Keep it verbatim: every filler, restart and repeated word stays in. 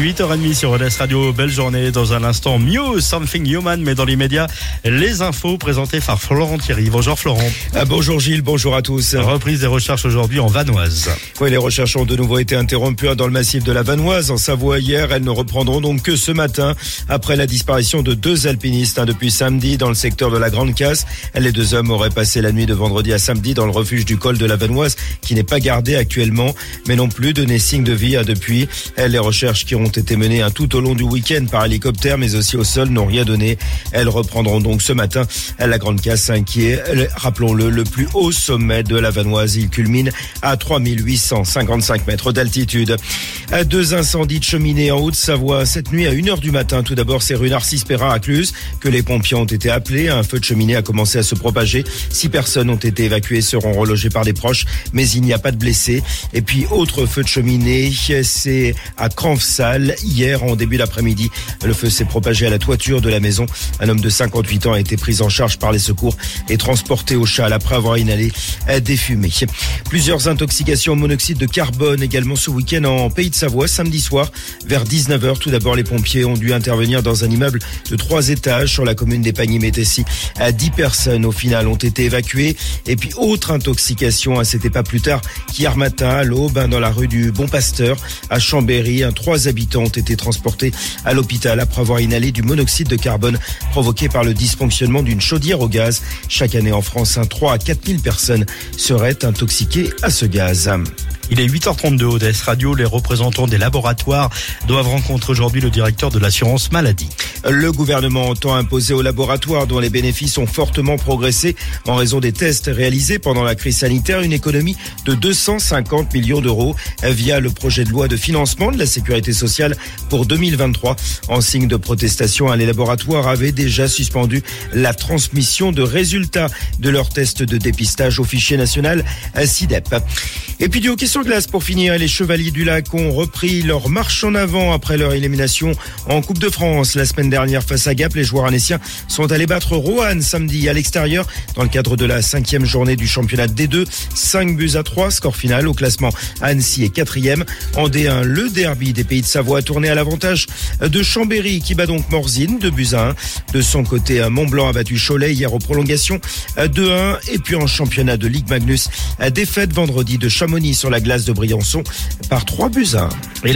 huit heures trente sur Rodez Radio, belle journée. Dans un instant, Muse, Something Human, mais dans les médias, les infos présentées par Florent Thierry. Bonjour Florent. Ah, bonjour Gilles, bonjour à tous. Reprise des recherches aujourd'hui en Vanoise. Oui, les recherches ont de nouveau été interrompues dans le massif de la Vanoise, en Savoie hier. Elles ne reprendront donc que ce matin, après la disparition de deux alpinistes hein, depuis samedi dans le secteur de la Grande Casse. Les deux hommes auraient passé la nuit de vendredi à samedi dans le refuge du col de la Vanoise, qui n'est pas gardé actuellement, mais non plus donné signe de vie hein, depuis. Les recherches qui ont été menées hein, tout au long du week-end par hélicoptère, mais aussi au sol, n'ont rien donné. Elles reprendront donc ce matin à la Grande Casse, hein, qui est, rappelons-le, le plus haut sommet de la Vanoise. Il culmine à trois mille huit cent cinquante-cinq mètres d'altitude. Deux incendies de cheminées en Haute-Savoie cette nuit à une heure du matin. Tout d'abord, c'est rue Narcisse-Perrin à Cluse que les pompiers ont été appelés. Un feu de cheminée a commencé à se propager. Six personnes ont été évacuées, seront relogées par des proches, mais il n'y a pas de blessés. Et puis, autre feu de cheminée, c'est à Cranfsal. Hier, en début d'après-midi, le feu s'est propagé à la toiture de la maison. Un homme de cinquante-huit ans a été pris en charge par les secours et transporté au Châle après avoir inhalé des fumées. Plusieurs intoxications au monoxyde de carbone également ce week-end en Pays de Savoie, samedi soir, vers dix-neuf heures. Tout d'abord, les pompiers ont dû intervenir dans un immeuble de trois étages sur la commune des Pagny-Métessy. dix personnes, au final, ont été évacuées. Et puis, autre intoxication, c'était pas plus tard qu'hier matin, à l'aube, dans la rue du Bon Pasteur, à Chambéry. Trois habitants ont été transportés à l'hôpital après avoir inhalé du monoxyde de carbone provoqué par le dysfonctionnement d'une chaudière au gaz. Chaque année en France, trois à quatre mille personnes seraient intoxiquées à ce gaz. Il est huit heures trente-deux au Rodez Radio. Les représentants des laboratoires doivent rencontrer aujourd'hui le directeur de l'assurance maladie. Le gouvernement entend imposer aux laboratoires dont les bénéfices ont fortement progressé en raison des tests réalisés pendant la crise sanitaire une économie de deux cent cinquante millions d'euros via le projet de loi de financement de la sécurité sociale pour deux mille vingt-trois. En signe de protestation, les laboratoires avaient déjà suspendu la transmission de résultats de leurs tests de dépistage au fichier national SIDEP. Et puis du hockey sur glace pour finir, les Chevaliers du Lac ont repris leur marche en avant après leur élimination en Coupe de France la semaine dernière face à Gap. Les joueurs annéciens sont allés battre Roanne samedi à l'extérieur dans le cadre de la cinquième journée du championnat D deux. cinq buts à trois, score final au classement. Annecy est quatrième. En D un, le derby des Pays de Savoie a tourné à l'avantage de Chambéry qui bat donc Morzine, deux buts à un. De son côté, Mont-Blanc a battu Cholet hier aux prolongations deux à un. Et puis en championnat de Ligue Magnus, défaite vendredi de Chamonix sur la glace de Briançon par trois buts à un.